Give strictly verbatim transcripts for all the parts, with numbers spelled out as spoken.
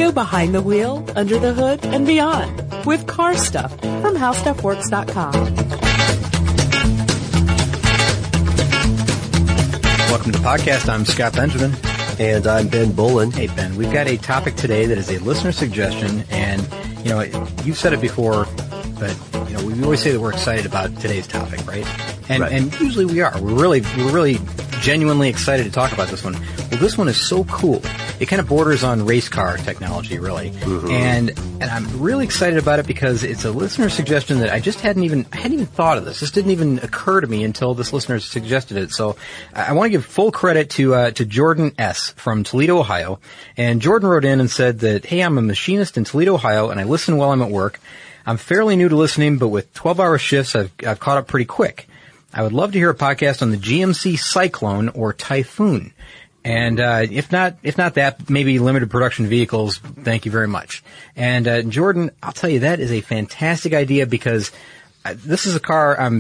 Go behind the wheel, under the hood, and beyond with Car Stuff from how stuff works dot com. Welcome to the podcast. I'm Scott Benjamin. And I'm Ben Bolin. Hey, Ben, we've got a topic today that is a listener suggestion, and, you know, you've said it before, but, you know, we always say that we're excited about today's topic, right? And, right. and usually we are. We're really, we're really genuinely excited to talk about this one. Well, this one is so cool. It kind of borders on race car technology, really. Mm-hmm. And, and I'm really excited about it because it's a listener suggestion that I just hadn't even, I hadn't even thought of this. This didn't even occur to me until this listener suggested it. So I, I want to give full credit to, uh, to Jordan S. from Toledo, Ohio. And Jordan wrote in and said that, hey, I'm a machinist in Toledo, Ohio, and I listen while I'm at work. I'm fairly new to listening, but with twelve hour shifts, I've, I've caught up pretty quick. I would love to hear a podcast on the G M C Cyclone or Typhoon. And, uh, if not, if not that, maybe limited production vehicles. Thank you very much. And, uh, Jordan, I'll tell you, that is a fantastic idea because I, this is a car I'm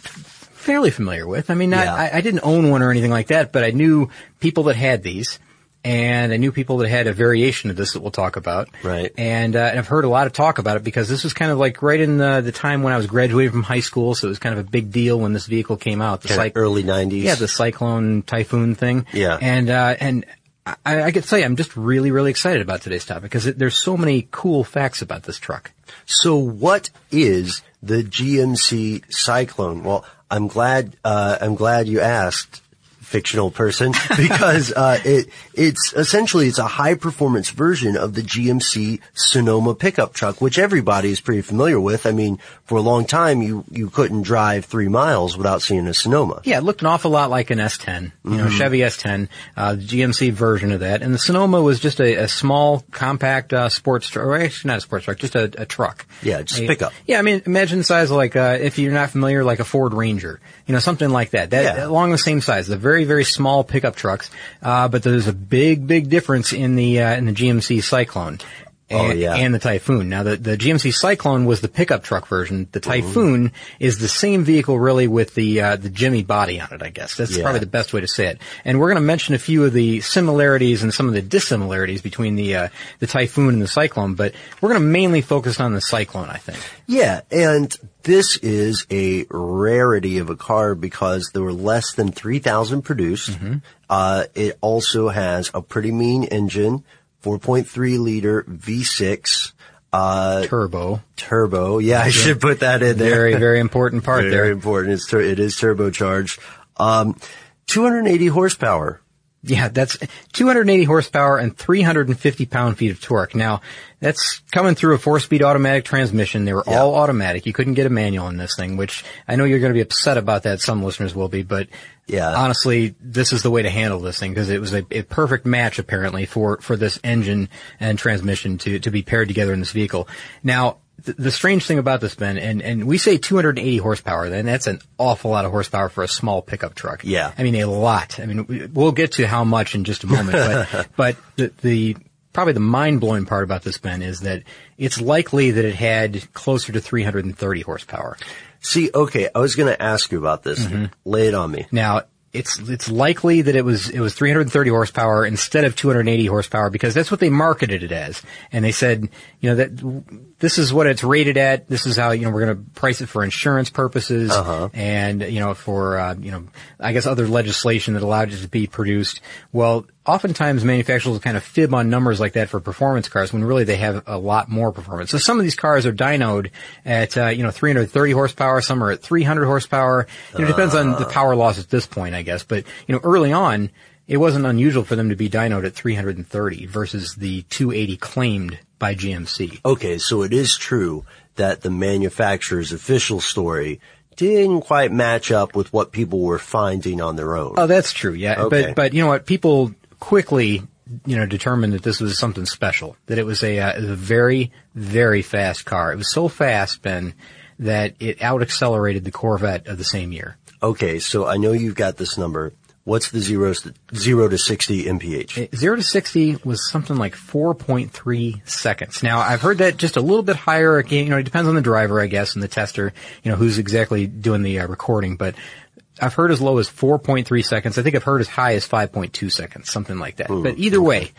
fairly familiar with. I mean, not, yeah. I, I didn't own one or anything like that, but I knew people that had these. And I knew people that had a variation of this that we'll talk about. Right. And, uh, and I've heard a lot of talk about it because this was kind of like right in the, the time when I was graduating from high school, so it was kind of a big deal when this vehicle came out. The kind Cy- of early nineties. Yeah, the Cyclone Typhoon thing. Yeah. And, uh, and I, I could say I'm just really, really excited about today's topic because it, there's so many cool facts about this truck. So what is the G M C Cyclone? Well, I'm glad, uh, I'm glad you asked, fictional person, because uh it it's essentially it's a high performance version of the G M C Sonoma pickup truck, which everybody is pretty familiar with. I mean, for a long time you you couldn't drive three miles without seeing a Sonoma. Yeah, it looked an awful lot like an S ten, you mm-hmm. know, Chevy S ten, uh the G M C version of that. And the Sonoma was just a, a small, compact uh sports truck, or actually not a sports truck, just a, a truck. Yeah, just a, pickup. Yeah, I mean, imagine the size of like uh if you're not familiar, like a Ford Ranger, you know, something like that. That yeah. along the same size, the very, very small pickup trucks. Uh but there's a big, big difference in the uh in the G M C Cyclone. And, oh, yeah. and the Typhoon. Now, the, the G M C Cyclone was the pickup truck version. The Typhoon mm-hmm. is the same vehicle, really, with the uh, the Jimmy body on it, I guess. That's yeah. probably the best way to say it. And we're going to mention a few of the similarities and some of the dissimilarities between the uh, the Typhoon and the Cyclone, but we're going to mainly focus on the Cyclone, I think. Yeah, and this is a rarity of a car because there were less than three thousand produced. Mm-hmm. Uh, it also has a pretty mean engine. four point three liter V six. Uh, turbo. Turbo. Yeah, I yeah. should put that in there. Very, very important part very, there. Very important. It's tur- it is turbocharged. Um, two hundred eighty horsepower. Yeah, that's two hundred eighty horsepower and three hundred fifty pound-feet of torque. Now, that's coming through a four-speed automatic transmission. They were yeah. all automatic. You couldn't get a manual in this thing, which I know you're going to be upset about that. Some listeners will be, but yeah. honestly, this is the way to handle this thing because it was a, a perfect match, apparently, for, for this engine and transmission to, to be paired together in this vehicle. Now, the strange thing about this, Ben, and, and we say two hundred eighty horsepower, and that's an awful lot of horsepower for a small pickup truck. Yeah. I mean, a lot. I mean, we'll get to how much in just a moment, but, but the, the, probably the mind-blowing part about this, Ben, is that it's likely that it had closer to three hundred thirty horsepower. See, okay, I was gonna ask you about this. Mm-hmm. Lay it on me. Now, It's, it's likely that it was, it was three hundred thirty horsepower instead of two hundred eighty horsepower because that's what they marketed it as. And they said, you know, that this is what it's rated at. This is how, you know, we're going to price it for insurance purposes uh-huh. and, you know, for, uh, you know, I guess other legislation that allowed it to be produced. Well, oftentimes manufacturers will kind of fib on numbers like that for performance cars when really they have a lot more performance. So some of these cars are dynoed at, uh, you know, three hundred thirty horsepower. Some are at three hundred horsepower. You know, it depends on the power loss at this point, I guess. But, you know, early on, it wasn't unusual for them to be dynoed at three hundred thirty versus the two eighty claimed by G M C. Okay, so it is true that the manufacturer's official story didn't quite match up with what people were finding on their own. Oh, that's true, yeah. Okay. But, but, you know what, people quickly, you know, determined that this was something special, that it was a, uh, it was a very, very fast car. It was so fast, Ben, that it out-accelerated the Corvette of the same year. Okay, so I know you've got this number. What's the zeros to, zero to sixty M P H? Zero to sixty was something like four point three seconds. Now, I've heard that just a little bit higher. You know, it depends on the driver, I guess, and the tester, you know, who's exactly doing the uh, recording. But I've heard as low as four point three seconds. I think I've heard as high as five point two seconds, something like that. Ooh, but either okay. way,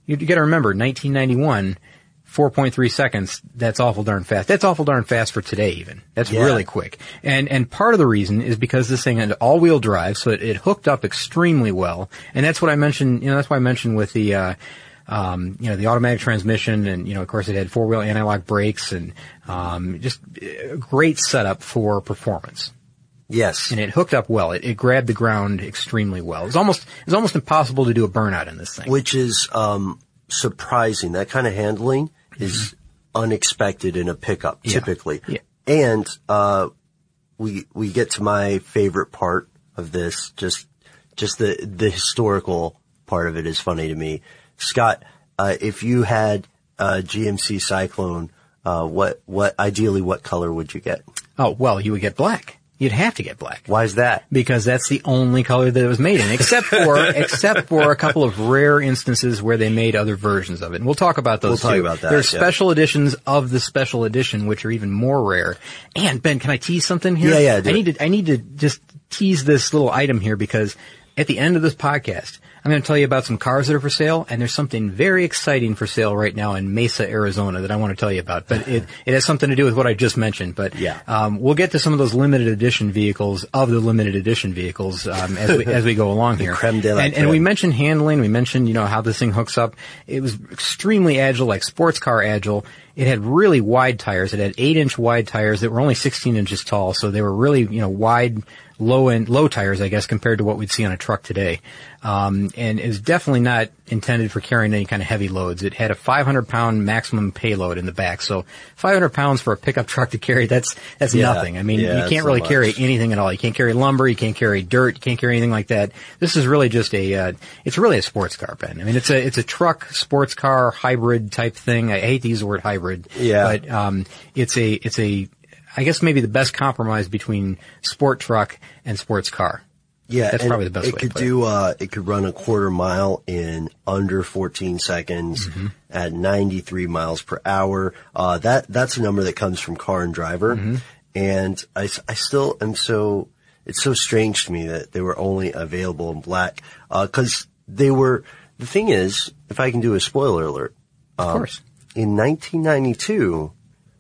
you, you got to remember, nineteen ninety-one, four point three seconds. That's awful darn fast. That's awful darn fast for today, even. That's yeah. really quick. And and part of the reason is because this thing had all-wheel drive, so it, it hooked up extremely well. And that's what I mentioned. You know, that's why I mentioned with the. Uh, Um, you know, the automatic transmission, and, you know, of course it had four-wheel anti-lock brakes, and, um, just a great setup for performance. Yes. And it hooked up well. It, it grabbed the ground extremely well. It was almost, it was almost impossible to do a burnout in this thing. Which is, um, surprising. That kind of handling mm-hmm. is unexpected in a pickup, yeah. typically. Yeah. And, uh, we, we get to my favorite part of this, just, just the, the historical part of it is funny to me. Scott, uh, if you had a G M C Cyclone, uh, what, what, ideally, what color would you get? Oh, well, you would get black. You'd have to get black. Why is that? Because that's the only color that it was made in, except for, except for a couple of rare instances where they made other versions of it. And we'll talk about those We'll too. talk about that. There's yeah. special editions of the special edition, which are even more rare. And Ben, can I tease something here? Yeah, yeah, do I it. need to, I need to just tease this little item here because at the end of this podcast, I'm going to tell you about some cars that are for sale, and there's something very exciting for sale right now in Mesa, Arizona that I want to tell you about. But it, it has something to do with what I just mentioned. But yeah. um, we'll get to some of those limited edition vehicles of the limited edition vehicles um, as we as we go along here. Creme de la and, creme. and we mentioned handling. We mentioned, you know, how this thing hooks up. It was extremely agile, like sports car agile. It had really wide tires. It had eight inch wide tires that were only sixteen inches tall, so they were really, you know, wide, low end, low tires, I guess, compared to what we'd see on a truck today. Um, and it was definitely not intended for carrying any kind of heavy loads. It had a five hundred pound maximum payload in the back, so five hundred pounds for a pickup truck to carry, that's, that's yeah. nothing. I mean, yeah, you can't really so carry anything at all. You can't carry lumber, you can't carry dirt, you can't carry anything like that. This is really just a, uh, it's really a sports car, Ben. I mean, it's a, it's a truck, sports car, hybrid type thing. I hate to use the word hybrid. Yeah. But, um, it's a, it's a, I guess maybe the best compromise between sport truck and sports car. Yeah, that's probably the best it way could to put do, it. Uh, it could run a quarter mile in under fourteen seconds mm-hmm. at ninety-three miles per hour. Uh, that, that's a number that comes from Car and Driver. Mm-hmm. And I, I still am so, it's so strange to me that they were only available in black. Uh, cause they were, the thing is, if I can do a spoiler alert. Of um, course. In nineteen ninety-two,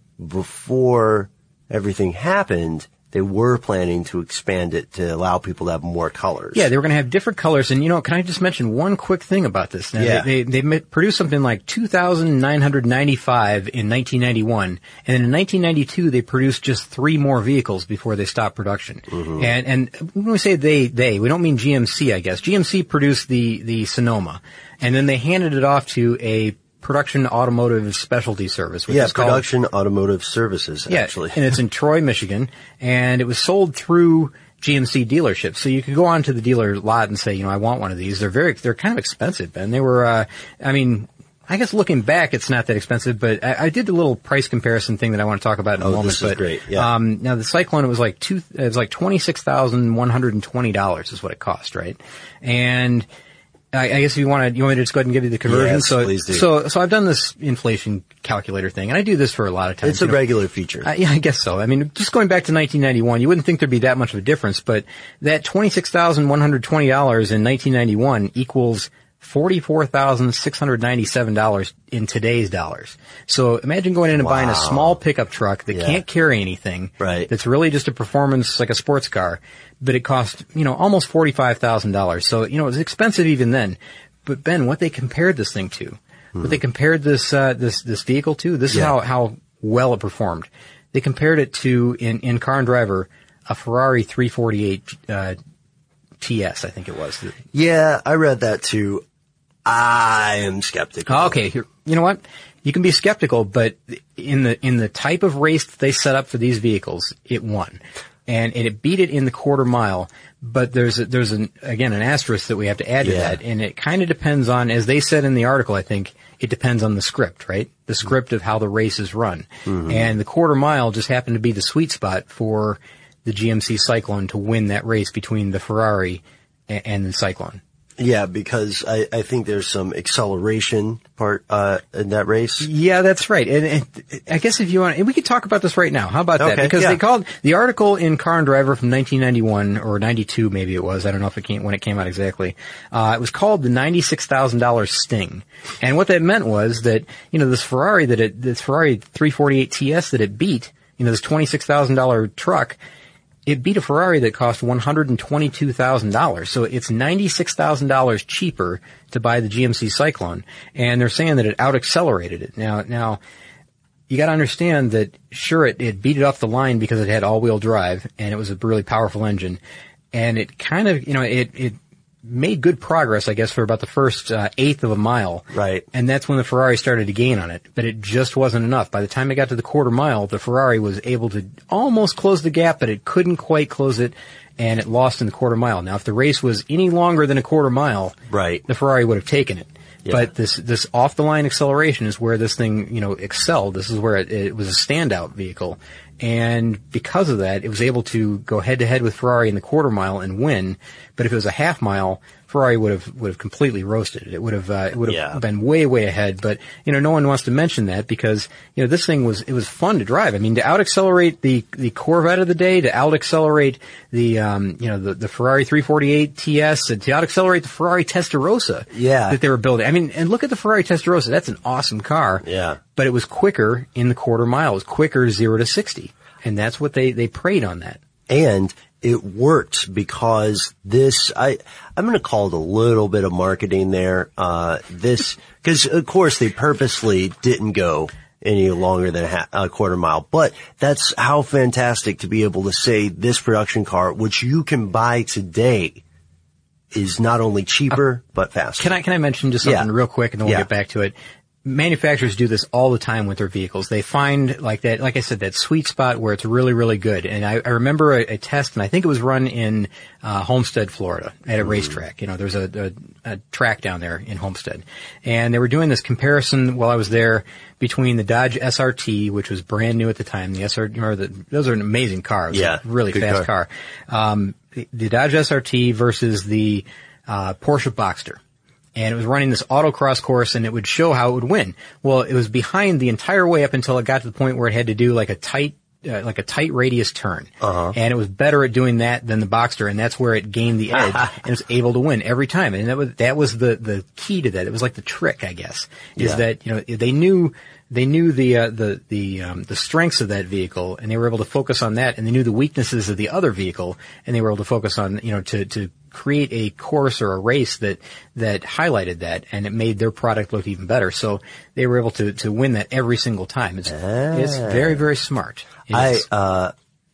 before everything happened, they were planning to expand it to allow people to have more colors. Yeah, they were going to have different colors. And, you know, can I just mention one quick thing about this? Now, yeah. They, they, they produced something like two thousand nine hundred ninety-five in nineteen ninety-one. And then in nineteen ninety-two, they produced just three more vehicles before they stopped production. Mm-hmm. And, and when we say they, they, we don't mean G M C, I guess. G M C produced the, the Sonoma. And then they handed it off to a Production Automotive Specialty Service, which yeah, is called Production Automotive Services, yeah, actually. And it's in Troy, Michigan, and it was sold through G M C dealerships. So you could go onto the dealer lot and say, you know, I want one of these. They're very, they're kind of expensive, Ben. They were, uh, I mean, I guess looking back, it's not that expensive, but I, I did a little price comparison thing that I want to talk about in a oh, moment. This is but, great. Yeah. um, now the Cyclone, it was like two, it was like twenty-six thousand one hundred twenty dollars is what it cost, right? And I, I guess if you want to, you want me to just go ahead and give you the conversion? Yes, so, please do. So, so I've done this inflation calculator thing, and I do this for a lot of times. It's a you know. regular feature. Uh, yeah, I guess so. I mean, just going back to nineteen ninety-one, you wouldn't think there'd be that much of a difference, but that twenty-six thousand one hundred twenty dollars in nineteen ninety-one equals forty-four thousand six hundred ninety-seven dollars in today's dollars. So imagine going in and Wow. buying a small pickup truck that Yeah. can't carry anything. Right. That's really just a performance, like a sports car, but it cost, you know, almost forty-five thousand dollars. So, you know, it was expensive even then. But Ben, what they compared this thing to, hmm. what they compared this, uh, this, this vehicle to, this Yeah. is how, how well it performed. They compared it to, in, in Car and Driver, a Ferrari three forty-eight, uh, T S, I think it was. Yeah, I read that too. I am skeptical. Okay, here, you know what? You can be skeptical, but in the, in the type of race that they set up for these vehicles, it won. And, and it beat it in the quarter mile. But there's a, there's an, again, an asterisk that we have to add to Yeah. that. And it kind of depends on, as they said in the article, I think, it depends on the script, right? The script of how the race is run. Mm-hmm. And the quarter mile just happened to be the sweet spot for the G M C Cyclone to win that race between the Ferrari and, and the Cyclone. Yeah, because I, I think there's some acceleration part uh, in that race. Yeah, that's right. And, and I guess if you want, and we could talk about this right now. How about Okay, that? Because yeah. they called the article in Car and Driver from nineteen ninety-one or ninety-two, maybe it was. I don't know if it came when it came out exactly. Uh, it was called the ninety-six thousand dollars Sting, and what that meant was that you know this Ferrari that it, this Ferrari three forty-eight T S that it beat, you know, this twenty-six thousand dollars truck. It beat a Ferrari that cost one hundred twenty-two thousand dollars. So it's ninety-six thousand dollars cheaper to buy the G M C Cyclone. And they're saying that it out-accelerated it. Now, now, you gotta understand that, sure, it, it beat it off the line because it had all-wheel drive, and it was a really powerful engine. And it kind of, you know, it, it made good progress, I guess, for about the first uh, eighth of a mile. Right. And that's when the Ferrari started to gain on it. But it just wasn't enough. By the time it got to the quarter mile, the Ferrari was able to almost close the gap, but it couldn't quite close it, and it lost in the quarter mile. Now, if the race was any longer than a quarter mile, right, the Ferrari would have taken it. Yeah. But this this off-the-line acceleration is where this thing, you know, excelled. This is where it, it was a standout vehicle. And because of that, it was able to go head-to-head with Ferrari in the quarter mile and win. But if it was a half mile, Ferrari would have would have completely roasted it. It would have uh, it would have yeah. been way way ahead. But you know, no one wants to mention that because you know this thing was it was fun to drive. I mean, to out accelerate the the Corvette of the day, to out accelerate the um you know the the Ferrari three forty-eight T S, and to out accelerate the Ferrari Testarossa yeah. that they were building. I mean, and look at the Ferrari Testarossa. That's an awesome car. Yeah. But it was quicker in the quarter mile. It was quicker zero to sixty, and that's what they they preyed on that. And it worked because this, I, I'm going to call it a little bit of marketing there. Uh, this, cause of course they purposely didn't go any longer than a, ha- a quarter mile, but that's how fantastic to be able to say this production car, which you can buy today, is not only cheaper, uh, but faster. Can I, can I mention just something yeah. real quick and then we'll yeah. get back to it? Manufacturers do this all the time with their vehicles. They find, like that, like I said, that sweet spot where it's really, really good. And I, I remember a, a test, and I think it was run in uh, Homestead, Florida, at a mm. racetrack. You know, there's a, a, a track down there in Homestead, and they were doing this comparison while I was there between the Dodge S R T, which was brand new at the time. The S R T, or the, those are an amazing car. It was yeah, a really fast car. car. Um, the, the Dodge S R T versus the uh, Porsche Boxster. And it was running this autocross course, and it would show how it would win. Well, it was behind the entire way up until it got to the point where it had to do like a tight, uh, like a tight radius turn. Uh-huh. And it was better at doing that than the Boxster, and that's where it gained the edge, and it was able to win every time. And that was, that was the, the key to that. It was like the trick, I guess, is yeah. that, you know, they knew, they knew the, uh, the, the, um, the strengths of that vehicle, and they were able to focus on that, and they knew the weaknesses of the other vehicle, and they were able to focus on, you know, to, to, create a course or a race that, that highlighted that, and it made their product look even better. So they were able to, to win that every single time. It's, ah. it's very, very smart. It I, is. uh,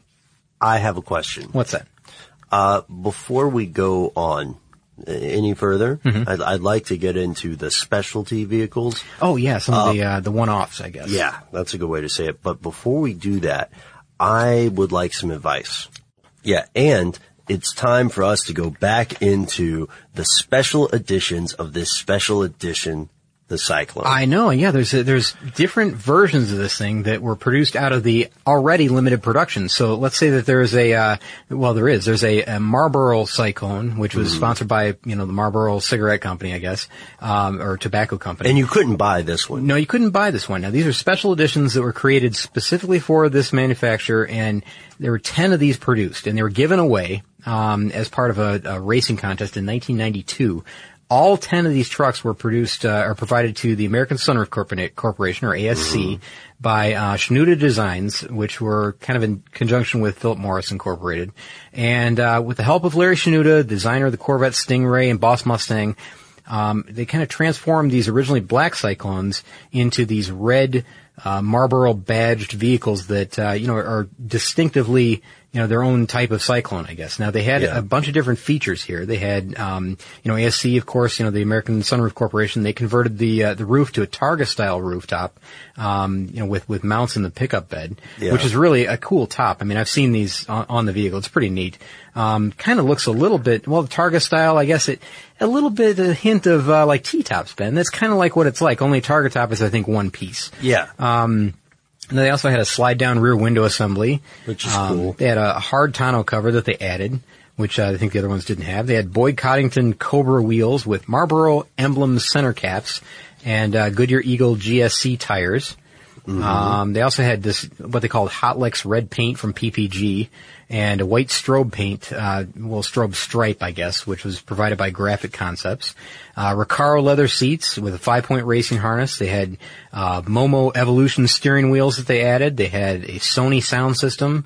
I have a question. What's that? Uh, before we go on any further, mm-hmm. I'd, I'd like to get into the specialty vehicles. Oh yeah, some uh, of the, uh, the one-offs, I guess. Yeah, that's a good way to say it. But before we do that, I would like some advice. Yeah, and it's time for us to go back into the special editions of this special edition, the Cyclone. I know, yeah, there's a, there's different versions of this thing that were produced out of the already limited production. So let's say that there's a, uh, well, there is, there's a, a Marlboro Cyclone, which was mm. sponsored by, you know, the Marlboro cigarette company, I guess, um, or tobacco company. And you couldn't buy this one. No, you couldn't buy this one. Now, these are special editions that were created specifically for this manufacturer, and there were ten of these produced, and they were given away, um, as part of a, a racing contest in nineteen ninety-two. All ten of these trucks were produced, uh, or provided to the American Sunroof Corporation, or A S C, mm-hmm. by, uh, Shinoda Designs, which were kind of in conjunction with Philip Morris Incorporated. And, uh, with the help of Larry Shinoda, designer of the Corvette Stingray and Boss Mustang, um, they kind of transformed these originally black Cyclones into these red, uh, Marlboro badged vehicles that, uh, you know, are distinctively, you know, their own type of Cyclone, I guess. Now, they had yeah. a bunch of different features here. They had, um, you know, A S C, of course, you know, the American Sunroof Corporation. They converted the, uh, the roof to a Targa-style rooftop, um, you know, with, with mounts in the pickup bed, yeah. which is really a cool top. I mean, I've seen these on, on the vehicle. It's pretty neat. Um, kind of looks a little bit, well, the Targa-style, I guess it, a little bit, a hint of, uh, like T-tops, Ben. That's kind of like what it's like. Only Targa top is, I think, one piece. Yeah. Um, And they also had a slide-down rear window assembly. Which is um, cool. They had a hard tonneau cover that they added, which uh, I think the other ones didn't have. They had Boyd Coddington Cobra wheels with Marlboro emblem center caps and uh, Goodyear Eagle G S C tires. Mm-hmm. Um, they also had this, what they called Hotlex red paint from P P G and a white strobe paint, uh, well, strobe stripe, I guess, which was provided by Graphic Concepts. Uh, Recaro leather seats with a five-point racing harness. They had, uh, Momo Evolution steering wheels that they added. They had a Sony sound system.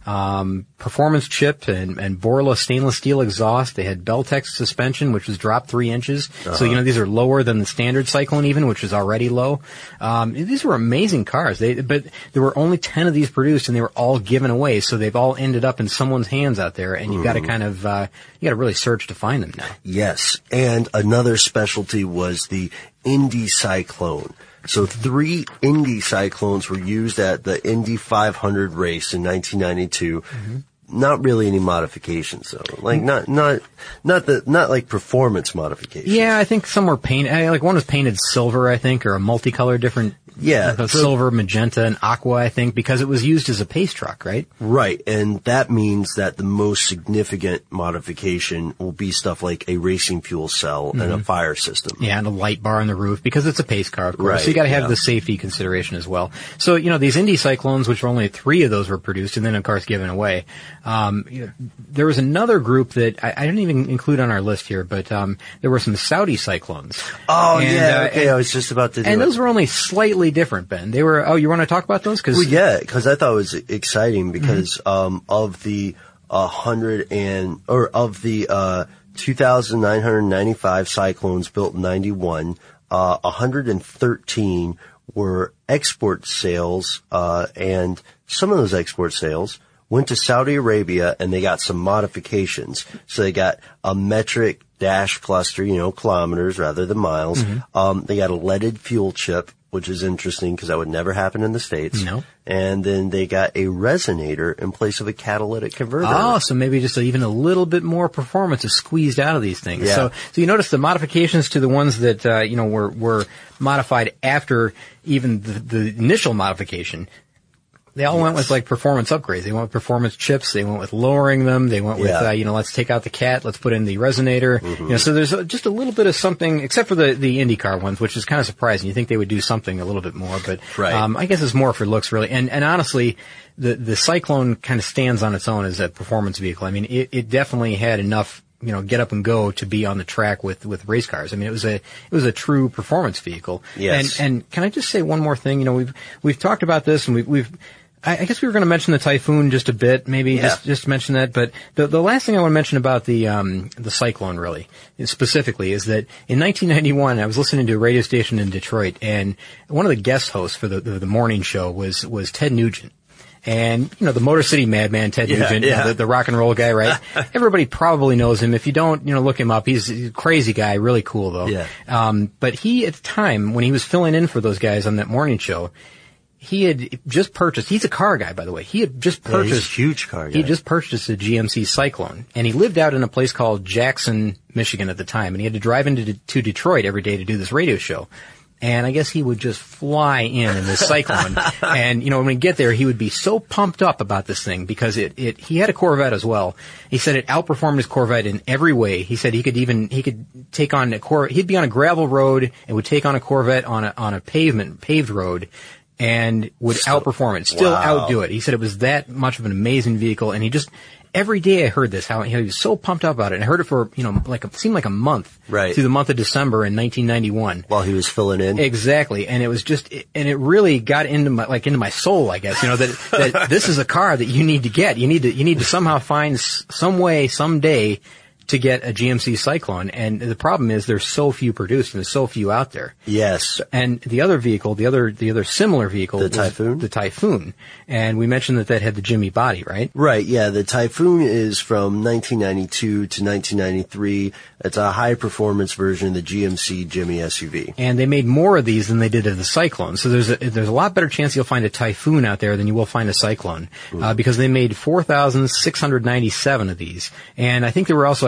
Um, performance chip and, and Borla stainless steel exhaust. They had Beltex suspension, which was dropped three inches. Uh-huh. So, you know, these are lower than the standard Cyclone even, which is already low. Um, these were amazing cars. They, but there were only ten of these produced and they were all given away. So they've all ended up in someone's hands out there and you've mm. got to kind of, uh, you got to really search to find them now. Yes. And another specialty was the Indy Cyclone. So three Indy Cyclones were used at the Indy five hundred race in nineteen ninety-two. Mm-hmm. Not really any modifications though. Like not, not, not the, not like performance modifications. Yeah, I think some were painted, like one was painted silver, I think, or a multicolor different. Yeah. So, silver, magenta, and aqua, I think, because it was used as a pace truck, right? Right. And that means that the most significant modification will be stuff like a racing fuel cell mm-hmm. and a fire system. Yeah, and a light bar on the roof, because it's a pace car, of course. Right, so you gotta have yeah. the safety consideration as well. So, you know, these Indy Cyclones, which were only three of those were produced, and then, of course, given away. Um, you know, there was another group that I, I didn't even include on our list here, but um, there were some Saudi Cyclones. Oh, and, yeah, uh, okay, and, I was just about to do And it. those were only slightly different, Ben. They were, oh, you want to talk about those? Cause, well, yeah, because I thought it was exciting because mm-hmm. um, of the uh, hundred and, or of the uh, two thousand nine hundred ninety-five Cyclones built in ninety-one, uh, one hundred thirteen were export sales, uh, and some of those export sales went to Saudi Arabia and they got some modifications. So they got a metric dash cluster, you know, kilometers rather than miles. Mm-hmm. Um, they got a leaded fuel chip, which is interesting because that would never happen in the States. No. And then they got a resonator in place of a catalytic converter. Oh, so maybe just a, even a little bit more performance is squeezed out of these things. Yeah. So, so you notice the modifications to the ones that, uh, you know, were, were modified after even the, the initial modification. They all yes. went with like performance upgrades. They went with performance chips. They went with lowering them. They went with, yeah. uh, you know, let's take out the cat. Let's put in the resonator. Mm-hmm. You know, so there's a, just a little bit of something, except for the, the IndyCar ones, which is kind of surprising. You think they would do something a little bit more, but, right. um, I guess it's more for looks really. And, and honestly, the, the Cyclone kind of stands on its own as a performance vehicle. I mean, it, it definitely had enough, you know, get up and go to be on the track with, with race cars. I mean, it was a, it was a true performance vehicle. Yes. And, and can I just say one more thing? You know, we've, we've talked about this and we've, we've, I guess we were going to mention the Typhoon just a bit, maybe yeah. just just mention that. But the the last thing I want to mention about the um the Cyclone really specifically is that in nineteen ninety-one I was listening to a radio station in Detroit, and one of the guest hosts for the the, the morning show was was Ted Nugent. And, you know, the Motor City madman, Ted yeah, Nugent, yeah. You know, the, the rock and roll guy, right? Everybody probably knows him. If you don't, you know, look him up. He's a crazy guy, really cool though. Yeah. Um, but he, at the time, when he was filling in for those guys on that morning show, he had just purchased, he's a car guy, by the way. He had just purchased, yeah, he's a huge car guy. He had just purchased a G M C Cyclone. And he lived out in a place called Jackson, Michigan at the time. And he had to drive into to Detroit every day to do this radio show. And I guess he would just fly in in this Cyclone. And, you know, when we get there, he would be so pumped up about this thing because it, it, he had a Corvette as well. He said it outperformed his Corvette in every way. He said he could even, he could take on a Cor, he'd be on a gravel road and would take on a Corvette on a, on a pavement, paved road. And would so, outperform it, still wow. outdo it. He said it was that much of an amazing vehicle, and he just, every day I heard this, how he was so pumped up about it, and I heard it for, you know, like, it seemed like a month. Right. Through the month of December in nineteen ninety-one. While he was filling in. Exactly. And it was just, and it really got into my, like, into my soul, I guess, you know, that, that this is a car that you need to get. You need to, you need to somehow find some way, someday, to get a G M C Cyclone. And the problem is there's so few produced and there's so few out there. Yes. And the other vehicle, the other, the other similar vehicle. The Typhoon? The Typhoon. And we mentioned that that had the Jimmy body, right? Right, yeah. The Typhoon is from nineteen ninety-two to nineteen ninety-three. It's a high performance version of the G M C Jimmy S U V. And they made more of these than they did of the Cyclone. So there's a, there's a lot better chance you'll find a Typhoon out there than you will find a Cyclone. Mm. Uh, because they made four thousand six hundred ninety-seven of these. And I think there were also a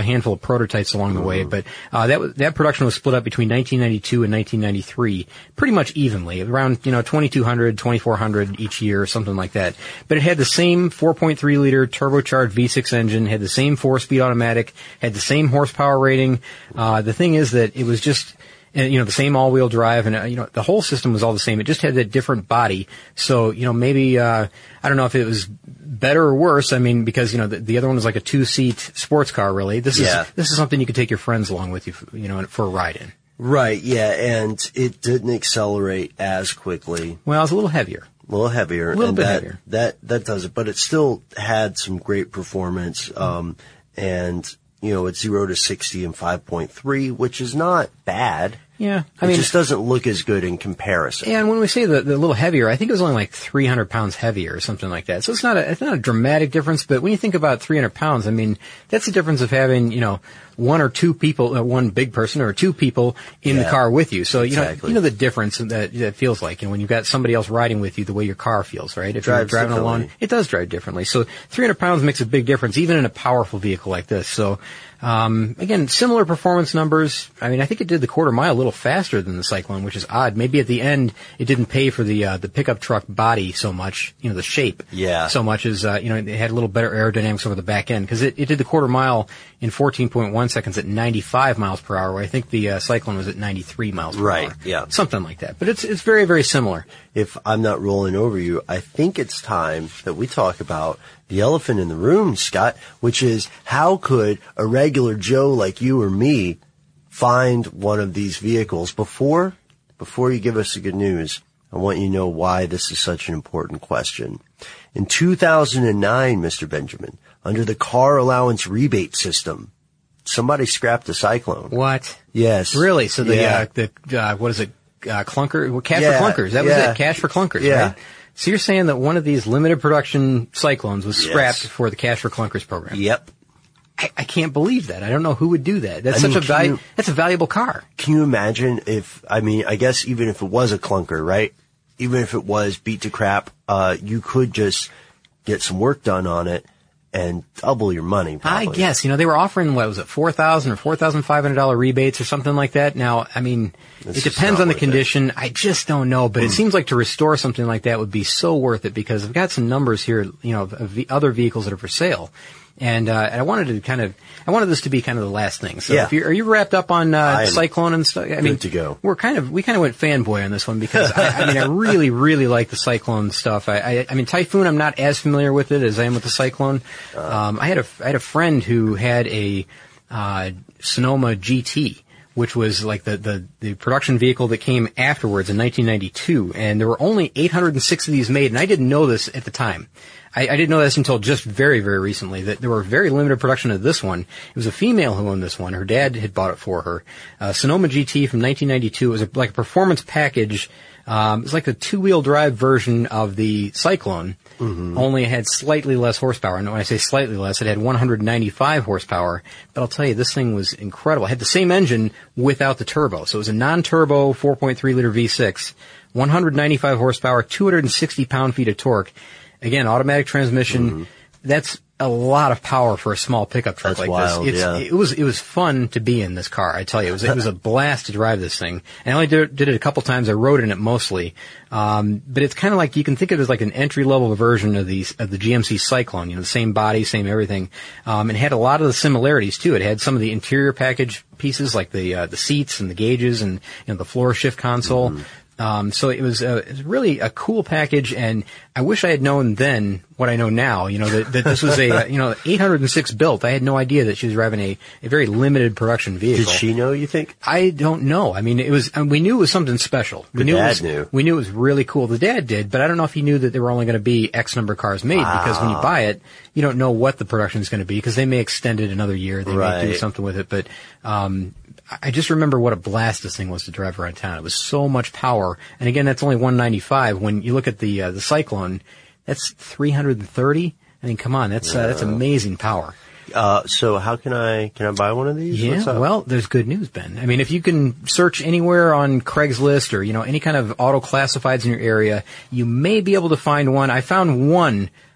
handful of prototypes along the way, but uh, that was, that production was split up between nineteen ninety-two and nineteen ninety-three, pretty much evenly, around you know twenty-two hundred, twenty-four hundred each year, something like that. But it had the same four point three liter turbocharged V six engine, had the same four-speed automatic, had the same horsepower rating. Uh, the thing is that it was just. And, you know, the same all-wheel drive, and, uh, you know, the whole system was all the same. It just had that different body. So, you know, maybe, uh, I don't know if it was better or worse. I mean, because, you know, the, the other one was like a two-seat sports car, really. This yeah. is, this is something you could take your friends along with you, you know, for a ride in. Right, yeah, and it didn't accelerate as quickly. Well, it was a little heavier. A little heavier. A little and bit that, heavier. That, that does it. But it still had some great performance, um, and, you know, it's zero to sixty in five point three, which is not bad. Yeah, I it mean, just doesn't look as good in comparison. Yeah, and when we say the, the little heavier, I think it was only like three hundred pounds heavier or something like that. So it's not a, it's not a dramatic difference, but when you think about three hundred pounds, I mean, that's the difference of having, you know, one or two people, uh, one big person or two people in yeah, the car with you. So, you exactly. know, you know the difference that that feels like, you know, when you've got somebody else riding with you, the way your car feels, right? If you're driving alone, it does drive differently. So three hundred pounds makes a big difference, even in a powerful vehicle like this. So, um, again, similar performance numbers. I mean, I think it did the quarter mile a little faster than the Cyclone, which is odd. Maybe at the end it didn't pay for the uh, the pickup truck body so much, you know, the shape, yeah, so much as uh, you know, it had a little better aerodynamics over the back end, because it, it did the quarter mile in fourteen point one seconds at ninety-five miles per hour. Where I think the uh, Cyclone was at ninety-three miles per right, hour, yeah, something like that. But it's it's very very similar. If I'm not rolling over you, I think it's time that we talk about the elephant in the room, Scott, which is how could a regular Joe like you or me find one of these vehicles? Before, before you give us the good news, I want you to know why this is such an important question. In two thousand nine, Mister Benjamin, under the car allowance rebate system, somebody scrapped a Cyclone. What? Yes. Really? So the, yeah. uh, the, uh, what is it? Uh, clunker, well, cash yeah, for clunkers. That yeah. was it. Cash for clunkers, yeah. right? So you're saying that one of these limited production Cyclones was scrapped yes. for the cash for clunkers program? Yep. I, I can't believe that. I don't know who would do that. That's I such mean, a value. you, that's a valuable car. Can you imagine if? I mean, I guess even if it was a clunker, right? Even if it was beat to crap, uh, you could just get some work done on it and double your money. Probably. I guess, you know, they were offering, what was it, four thousand or four thousand five hundred dollars rebates or something like that. Now, I mean, This it depends on the condition. It. I just don't know, but mm. it seems like to restore something like that would be so worth it, because I've got some numbers here, you know, of, of the other vehicles that are for sale. And, uh, and I wanted to kind of, I wanted this to be kind of the last thing. So yeah. if you're, are you wrapped up on, uh, Cyclone and stuff? I good mean, to go. We're kind of, we kind of went fanboy on this one, because I, I mean, I really, really like the Cyclone stuff. I, I, I mean, Typhoon, I'm not as familiar with it as I am with the Cyclone. Um, I had a, I had a friend who had a, uh, Sonoma G T, which was like the, the, the production vehicle that came afterwards in nineteen ninety-two. And there were only eight hundred six of these made, and I didn't know this at the time. I, I didn't know this until just very, very recently, that there were very limited production of this one. It was a female who owned this one. Her dad had bought it for her. Uh, Sonoma G T from nineteen ninety-two. It was a, like a performance package. Um, it was like a two-wheel drive version of the Cyclone, mm-hmm. only it had slightly less horsepower. And when I say slightly less, it had one hundred ninety-five horsepower. But I'll tell you, this thing was incredible. It had the same engine without the turbo. So it was a non-turbo four point three liter V six, one hundred ninety-five horsepower, two hundred sixty pound-feet of torque. Again, automatic transmission. Mm-hmm. That's a lot of power for a small pickup truck That's like wild, this. It's, yeah. It was it was fun to be in this car. I tell you, it was it was a blast to drive this thing. And I only did, did it a couple times. I rode in it mostly, um, but it's kind of like, you can think of it as like an entry level version of these of the G M C Cyclone. You know, the same body, same everything. Um, it had a lot of the similarities too. It had some of the interior package pieces, like the uh, the seats and the gauges and, you know, the floor shift console. Mm-hmm. Um, so it was, uh, it was really a cool package, and I wish I had known then what I know now, you know, that, that this was a, uh, you know, eight hundred six built. I had no idea that she was driving a, a very limited production vehicle. Did she know, you think? I don't know. I mean, it was, I mean, we knew it was something special. We The knew dad it was, knew. We knew it was really cool. The dad did, but I don't know if he knew that there were only going to be X number of cars made, wow. because when you buy it, you don't know what the production is going to be, because they may extend it another year. They right. may do something with it, but, um, I just remember what a blast this thing was to drive around town. It was so much power. And again, that's only one ninety-five. When you look at the, uh, the Cyclone, that's three hundred thirty. I mean, come on, that's, yeah. uh, that's amazing power. Uh, so how can I, can I buy one of these? Yeah, well, there's good news, Ben. I mean, if you can search anywhere on Craigslist or, you know, any kind of auto classifieds in your area, you may be able to find one. I found one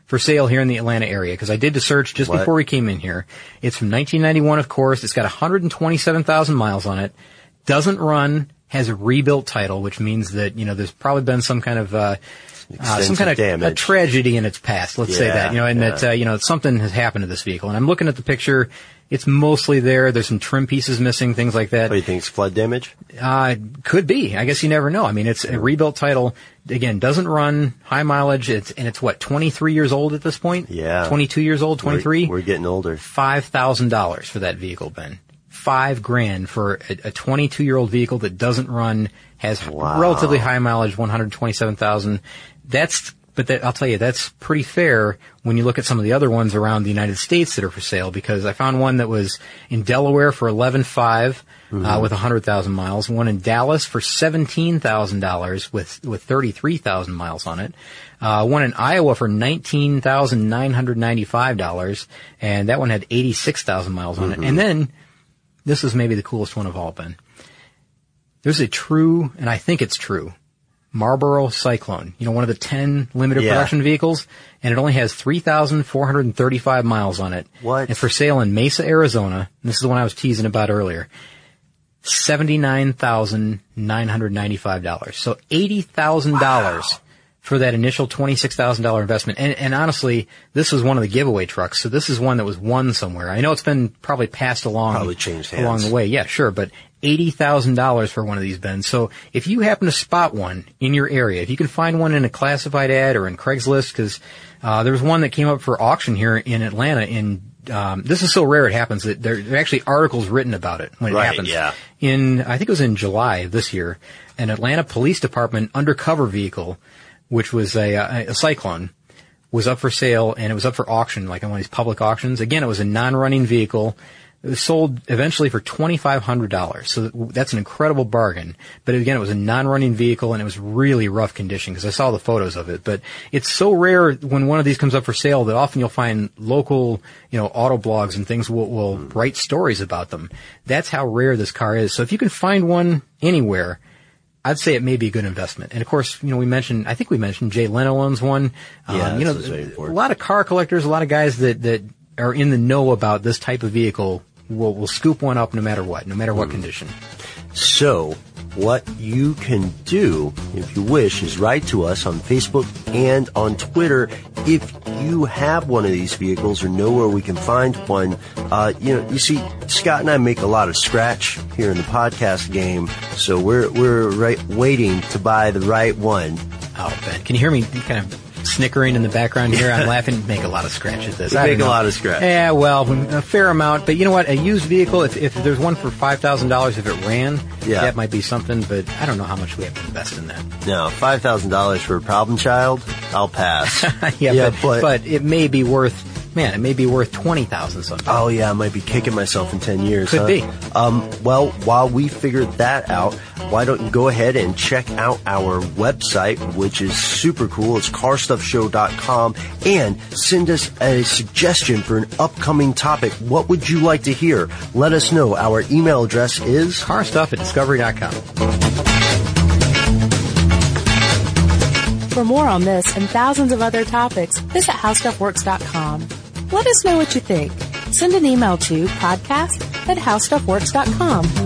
for sale here in the Atlanta area, because I did the search just What? before we came in here. It's from nineteen ninety-one, of course. It's got one hundred twenty-seven thousand miles on it. Doesn't run, has a rebuilt title, which means that, you know, there's probably been some kind of, uh, uh some kind of damage. a tragedy in its past. Let's say Yeah, that, you know, and yeah. that, uh, you know, something has happened to this vehicle. And I'm looking at the picture. It's mostly there. There's some trim pieces missing, things like that. What do you think? It's flood damage? Uh, could be. I guess you never know. I mean, it's a rebuilt title. Again, doesn't run, high mileage. It's, and it's what, twenty-three years old at this point? Yeah. twenty-two years old, twenty-three? We're, we're getting older. five thousand dollars for that vehicle, Ben. Five grand for a, a twenty-two year old vehicle that doesn't run, has Wow. relatively high mileage, one hundred twenty-seven thousand. That's, but that, I'll tell you, that's pretty fair when you look at some of the other ones around the United States that are for sale, because I found one that was in Delaware for eleven five, mm-hmm. uh, with one hundred thousand miles, one in Dallas for seventeen thousand dollars with, with thirty-three thousand miles on it, uh, one in Iowa for nineteen thousand nine hundred ninety-five dollars, and that one had eighty-six thousand miles on Mm-hmm. it. And then, this is maybe the coolest one of all, Ben. There's a true, and I think it's true, Marlboro Cyclone. You know, one of the ten limited Yeah. production vehicles, and it only has three thousand four hundred thirty-five miles on it. What? It's for sale in Mesa, Arizona. And this is the one I was teasing about earlier. seventy-nine thousand nine hundred ninety-five dollars. So eighty thousand dollars Wow. for that initial twenty-six thousand dollars investment. And, and honestly, this was one of the giveaway trucks. So this is one that was won somewhere. I know it's been probably passed along, Probably changed along hands. the way. Yeah, sure. But eighty thousand dollars for one of these, Ben. So if you happen to spot one in your area, if you can find one in a classified ad or in Craigslist, because uh, there was one that came up for auction here in Atlanta in Um, this is so rare it happens that there, there are actually articles written about it when it Right, happens. yeah. In, I think it was in July of this year, an Atlanta Police Department undercover vehicle, which was a, a, a Cyclone, was up for sale, and it was up for auction, like on one of these public auctions. Again, it was a non-running vehicle. It was sold eventually for twenty-five hundred dollars. So that's an incredible bargain. But again, it was a non-running vehicle, and it was really rough condition because I saw the photos of it. But it's so rare when one of these comes up for sale that often you'll find local, you know, auto blogs and things will, will write stories about them. That's how rare this car is. So if you can find one anywhere, I'd say it may be a good investment. And of course, you know, we mentioned, I think we mentioned Jay Leno owns one. Yeah, um, you know, that's what I was waiting for. a lot of car collectors, a lot of guys that, that are in the know about this type of vehicle will, will scoop one up no matter what, no matter what Mm. condition. So, what you can do, if you wish, is write to us on Facebook and on Twitter if you have one of these vehicles or know where we can find one. Uh, you know, you see, Scott and I make a lot of scratch here in the podcast game, so we're we're right waiting to buy the right one. Oh, Ben, can you hear me kind of snickering in the background here? I'm laughing. Make a lot of scratch at this. We I make don't a know. lot of scratch. Yeah, well, a fair amount. But you know what? A used vehicle, if, if there's one for five thousand dollars, if it ran, Yeah. that might be something. But I don't know how much we have to invest in that. Now, five thousand dollars for a problem child, I'll pass. yeah, Yeah, but, but- but it may be worth, man, it may be worth twenty thousand dollars someday. Oh yeah, I might be kicking myself in ten years. Could huh? be. Um, well, while we figure that out, why don't you go ahead and check out our website, which is super cool. It's car stuff show dot com, and send us a suggestion for an upcoming topic. What would you like to hear? Let us know. Our email address is Carstuff at discovery dot com. For more on this and thousands of other topics, visit how stuff works dot com. Let us know what you think. Send an email to podcast at how stuff works dot com.